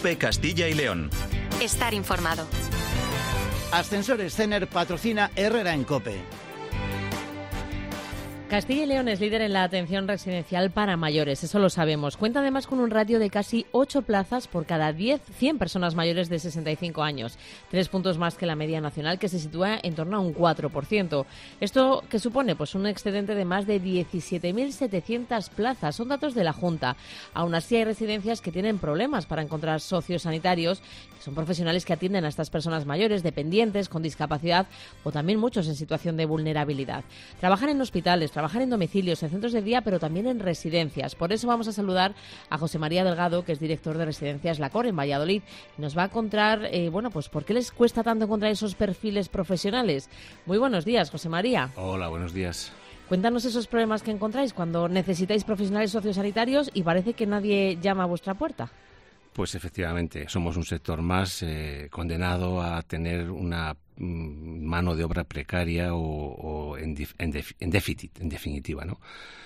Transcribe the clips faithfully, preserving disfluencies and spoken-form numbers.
COPE Castilla y León. Estar informado. Ascensores Cener patrocina Herrera en COPE. Castilla y León es líder en la atención residencial para mayores, eso lo sabemos. Cuenta además con un ratio de casi ocho plazas por cada diez, cien personas mayores de sesenta y cinco años. Tres puntos más que la media nacional, que se sitúa en torno a un cuatro por ciento. ¿Esto qué supone? Pues un excedente de más de diecisiete mil setecientas plazas. Son datos de la Junta. Aún así hay residencias que tienen problemas para encontrar socios sanitarios, que son profesionales que atienden a estas personas mayores, dependientes, con discapacidad o también muchos en situación de vulnerabilidad. Trabajan en hospitales, trabajar en domicilios, en centros de día, pero también en residencias. Por eso vamos a saludar a José María Delgado, que es director de Residencias La Cor en Valladolid. Nos va a contar, eh, bueno, pues por qué les cuesta tanto encontrar esos perfiles profesionales. Muy buenos días, José María. Hola, buenos días. Cuéntanos esos problemas que encontráis cuando necesitáis profesionales sociosanitarios y parece que nadie llama a vuestra puerta. Pues efectivamente, somos un sector más eh, condenado a tener una mm, mano de obra precaria o, o en, dif, en, def, en déficit, en definitiva, ¿no?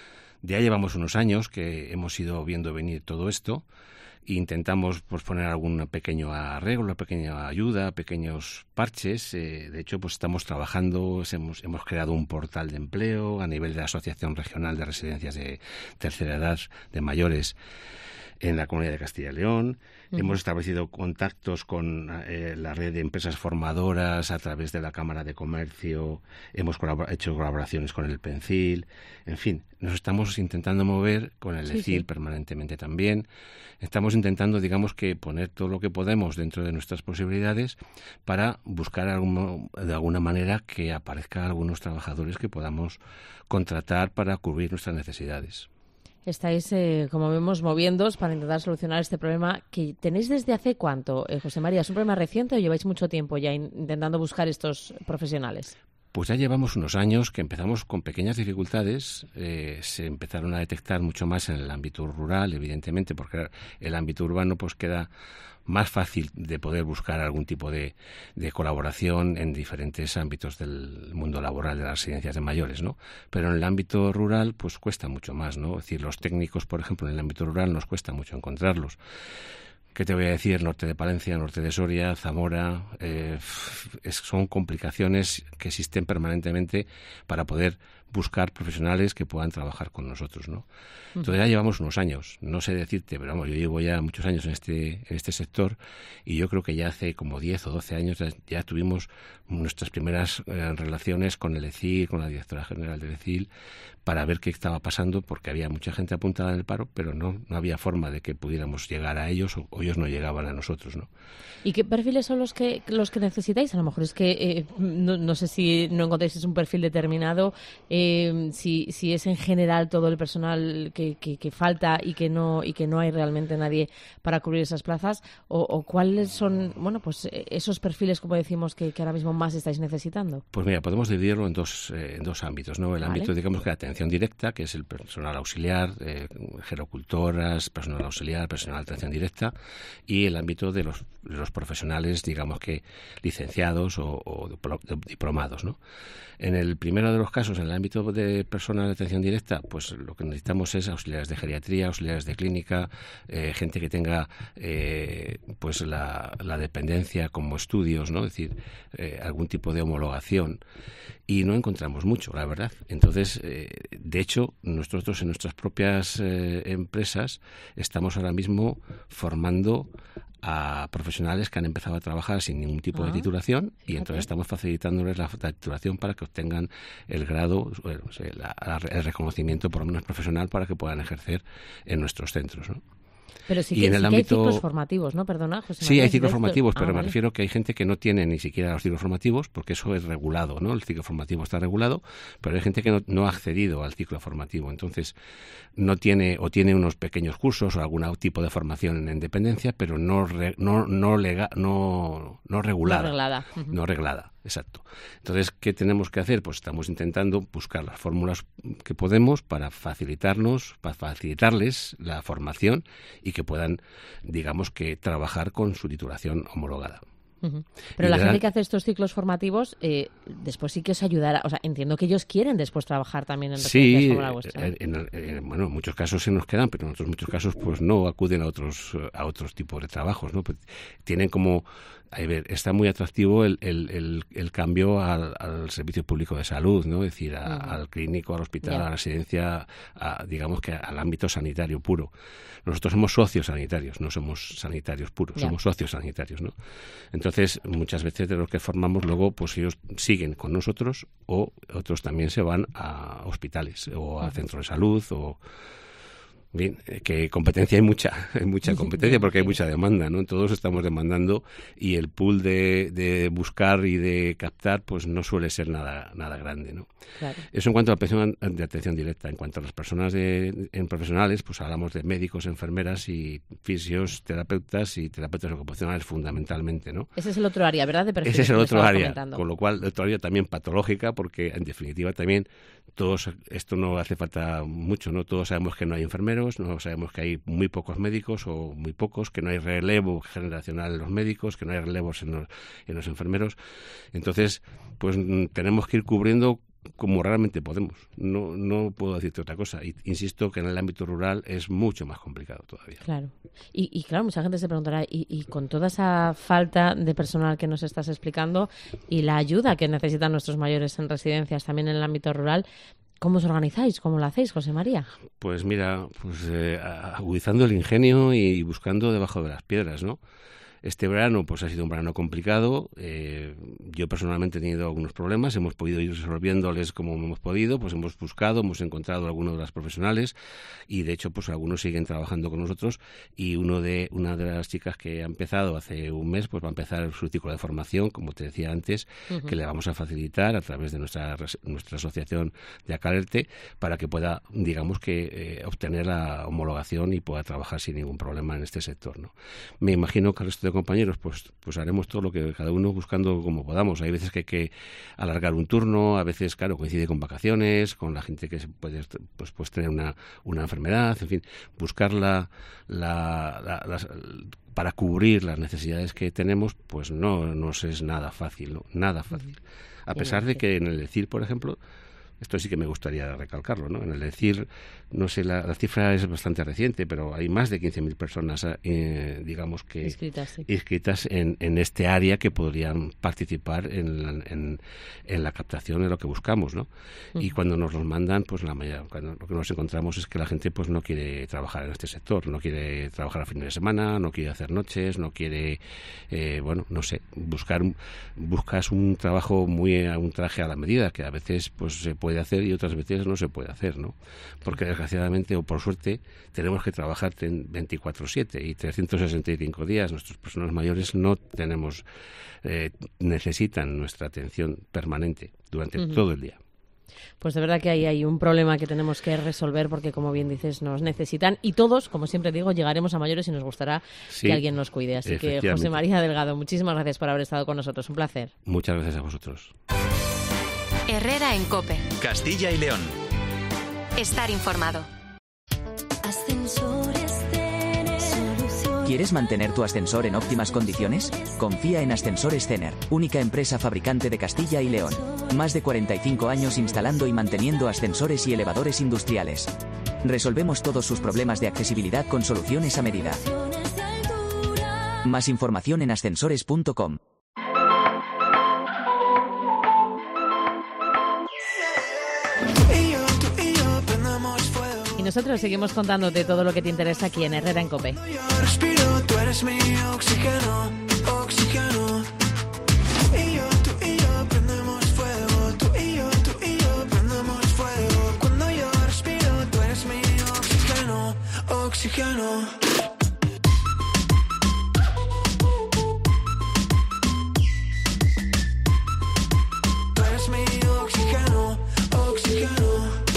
Ya llevamos unos años que hemos ido viendo venir todo esto e intentamos pues, poner algún pequeño arreglo, pequeña ayuda, pequeños parches. Eh, de hecho, pues estamos trabajando, hemos, hemos creado un portal de empleo a nivel de la Asociación Regional de Residencias de Tercera Edad de Mayores en la Comunidad de Castilla y León. Uh-huh. Hemos establecido contactos con eh, la red de empresas formadoras a través de la Cámara de Comercio. Hemos colabor- hecho colaboraciones con el Pencil. En fin, nos estamos intentando mover con el sí, E C I L sí. permanentemente también. Estamos intentando, digamos, que poner todo lo que podemos dentro de nuestras posibilidades para buscar algún, de alguna manera que aparezcan algunos trabajadores que podamos contratar para cubrir nuestras necesidades. Estáis, eh, como vemos, moviéndoos para intentar solucionar este problema que tenéis desde hace cuánto, eh, José María. ¿Es un problema reciente o lleváis mucho tiempo ya in- intentando buscar estos profesionales? Pues ya llevamos unos años que empezamos con pequeñas dificultades. Eh, se empezaron a detectar mucho más en el ámbito rural, evidentemente, porque el ámbito urbano pues queda más fácil de poder buscar algún tipo de, de colaboración en diferentes ámbitos del mundo laboral de las residencias de mayores, ¿no? Pero en el ámbito rural, pues cuesta mucho más, ¿no? Es decir, los técnicos, por ejemplo, en el ámbito rural nos cuesta mucho encontrarlos. ¿Qué te voy a decir? Norte de Palencia, norte de Soria, Zamora, eh, es, son complicaciones que existen permanentemente para poder buscar profesionales que puedan trabajar con nosotros, ¿no? Entonces ya llevamos unos años, no sé decirte, pero vamos, yo llevo ya muchos años en este en este sector y yo creo que ya hace como diez o doce años ya, ya tuvimos nuestras primeras eh, relaciones con el E C I L, con la directora general del E C I L, para ver qué estaba pasando, porque había mucha gente apuntada en el paro, pero no, no había forma de que pudiéramos llegar a ellos o, o ellos no llegaban a nosotros, ¿no? ¿Y qué perfiles son los que los que necesitáis? A lo mejor es que eh, no, no sé si no encontráis un perfil determinado, eh, si, si es en general todo el personal que, que, que falta y que no y que no hay realmente nadie para cubrir esas plazas, o, o cuáles son, bueno, pues esos perfiles, como decimos, que, que ahora mismo más estáis necesitando. Pues mira, podemos dividirlo en dos eh, en dos ámbitos, ¿no? El vale. ámbito, digamos, que de atención directa, que es el personal auxiliar, eh, gerocultoras, personal auxiliar, personal de atención directa, y el ámbito de los, de los profesionales, digamos que licenciados o, o diplomados, ¿no? En el primero de los casos, en el ámbito de personal de atención directa, pues lo que necesitamos es auxiliares de geriatría, auxiliares de clínica, eh, gente que tenga eh, pues la, la dependencia como estudios, ¿no? Es decir, eh, algún tipo de homologación. Y no encontramos mucho, la verdad. Entonces, eh, de hecho, nosotros en nuestras propias eh, empresas estamos ahora mismo formando a profesionales que han empezado a trabajar sin ningún tipo ah, de titulación fíjate. Y entonces estamos facilitándoles la, la titulación para que obtengan el grado, bueno, la, la, el reconocimiento por lo menos profesional para que puedan ejercer en nuestros centros, ¿no? Pero sí que, en el sí ámbito... que hay ciclos formativos, ¿no? Perdona, José María. Sí, hay ciclos formativos, ah, pero vale. me refiero que hay gente que no tiene ni siquiera los ciclos formativos, porque eso es regulado, ¿no? El ciclo formativo está regulado, pero hay gente que no, no ha accedido al ciclo formativo. Entonces, no tiene o tiene unos pequeños cursos o algún tipo de formación en independencia, pero no re, no no, lega, no no regulada. No reglada. Uh-huh. No reglada, exacto. Entonces, ¿qué tenemos que hacer? Pues estamos intentando buscar las fórmulas que podemos para facilitarnos, para facilitarles la formación y que puedan, digamos, que trabajar con su titulación homologada. Uh-huh. Pero la gente que hace estos ciclos formativos, eh, después sí que os ayudará. O sea, entiendo que ellos quieren después trabajar también en residencias sí, como la vuestra. En, en, en, bueno, en muchos casos se nos quedan, pero en otros muchos casos pues no acuden a otros a otros tipos de trabajos, ¿no? Pues tienen como, a ver, está muy atractivo el, el, el, el cambio al, al servicio público de salud, ¿no? Es decir, a, uh-huh. al clínico, al hospital, yeah. a la residencia, a, digamos que al ámbito sanitario puro. Nosotros somos socios sanitarios, no somos sanitarios puros, yeah. somos socios sanitarios, ¿no? Entonces, muchas veces de los que formamos luego, pues ellos siguen con nosotros o otros también se van a hospitales o a uh-huh. centros de salud o... Bien, que competencia hay mucha, hay mucha competencia porque hay mucha demanda, ¿no? Todos estamos demandando y el pool de, de buscar y de captar pues no suele ser nada nada grande, ¿no? Claro. Eso en cuanto a la atención, de atención directa. En cuanto a las personas de, en profesionales, pues hablamos de médicos, enfermeras y fisios, terapeutas y terapeutas ocupacionales fundamentalmente, ¿no? Ese es el otro área, ¿verdad? De perfil, Ese es el otro área, comentando. Con lo cual el otro área también patológica porque en definitiva también todos, esto no hace falta mucho, ¿no? Todos sabemos que no hay enfermeros, no sabemos que hay muy pocos médicos o muy pocos, que no hay relevo generacional en los médicos, que no hay relevos en los, en los enfermeros. Entonces, pues tenemos que ir cubriendo como realmente podemos. No no puedo decirte otra cosa. Y, insisto que en el ámbito rural es mucho más complicado todavía. Claro. Y, y claro, mucha gente se preguntará, y, y con toda esa falta de personal que nos estás explicando y la ayuda que necesitan nuestros mayores en residencias también en el ámbito rural, ¿cómo os organizáis? ¿Cómo lo hacéis, José María? Pues mira, pues eh, agudizando el ingenio y buscando debajo de las piedras, ¿no? Este verano pues ha sido un verano complicado. Eh, yo personalmente he tenido algunos problemas. Hemos podido ir resolviéndoles como hemos podido. Pues hemos buscado, hemos encontrado a algunos de las profesionales y de hecho pues algunos siguen trabajando con nosotros. Y uno de una de las chicas que ha empezado hace un mes pues va a empezar su ciclo de formación, como te decía antes, uh-huh. que le vamos a facilitar a través de nuestra nuestra asociación de Acalerte para que pueda, digamos que eh, obtener la homologación y pueda trabajar sin ningún problema en este sector, ¿no? Me imagino que el resto de compañeros, pues pues haremos todo lo que cada uno buscando como podamos. Hay veces que hay que alargar un turno, a veces, claro, coincide con vacaciones, con la gente que puede pues, pues tener una, una enfermedad, en fin, buscar la, la, la, las, para cubrir las necesidades que tenemos, pues no nos es nada fácil, ¿no? Nada fácil. A pesar de que en el decir, por ejemplo, esto sí que me gustaría recalcarlo, ¿no? En el decir, no sé, la, la cifra es bastante reciente, pero hay más de quince mil personas, eh, digamos que inscritas, sí. inscritas en, en este área que podrían participar en, en, en la captación de lo que buscamos, ¿no? Uh-huh. Y cuando nos los mandan, pues la mayoría, cuando lo que nos encontramos es que la gente pues no quiere trabajar en este sector, no quiere trabajar a fines de semana, no quiere hacer noches, no quiere, eh, bueno, no sé, buscar, buscas un trabajo muy, un traje a la medida, que a veces pues se puede hacer y otras veces no se puede hacer, ¿no? Porque desgraciadamente o por suerte tenemos que trabajar veinticuatro siete y trescientos sesenta y cinco días. Nuestras personas mayores no tenemos, eh, necesitan nuestra atención permanente durante uh-huh. todo el día. Pues de verdad que ahí hay un problema que tenemos que resolver porque, como bien dices, nos necesitan y todos, como siempre digo, llegaremos a mayores y nos gustará sí, que alguien nos cuide. Así que, José María Delgado, muchísimas gracias por haber estado con nosotros. Un placer. Muchas gracias a vosotros. Herrera en COPE. Castilla y León. Estar informado. ¿Quieres mantener tu ascensor en óptimas condiciones? Confía en Ascensores Cener, única empresa fabricante de Castilla y León. Más de cuarenta y cinco años instalando y manteniendo ascensores y elevadores industriales. Resolvemos todos sus problemas de accesibilidad con soluciones a medida. Más información en ascensores punto com. Nosotros seguimos contándote todo lo que te interesa aquí en Herrera en COPE. Yo respiro, tú eres mi oxígeno, oxígeno. Y yo, tú y yo prendemos fuego, tú y yo, tú y yo prendemos fuego. Cuando yo respiro, tú eres mi oxígeno, oxígeno. Tú eres mi oxígeno, oxígeno.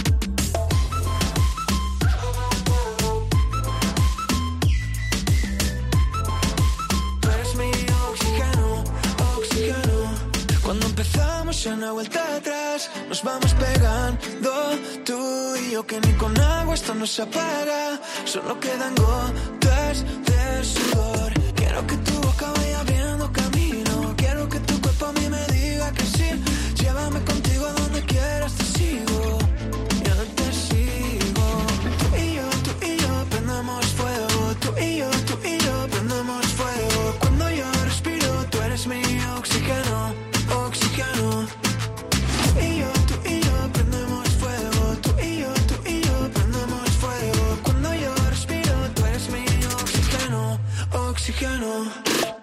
Ya no hay vuelta atrás, nos vamos pegando, tú y yo, que ni con agua esto no se apaga. Solo quedan gotas de sudor. Quiero que tu boca vaya abriendo camino Quiero que tu cuerpo a mí me diga que sí. Llévame contigo a donde quieras, te sigo. Yo te sigo. Tú y yo, tú y yo prendemos fuego. Tú y yo, tú y yo prendemos fuego. Cuando yo respiro, tú eres mi oxígeno, oxígeno. Tú y yo, tú y yo prendemos fuego. Tú y yo, tú y yo prendemos fuego. Cuando yo respiro, tú eres mi oxígeno, oxígeno.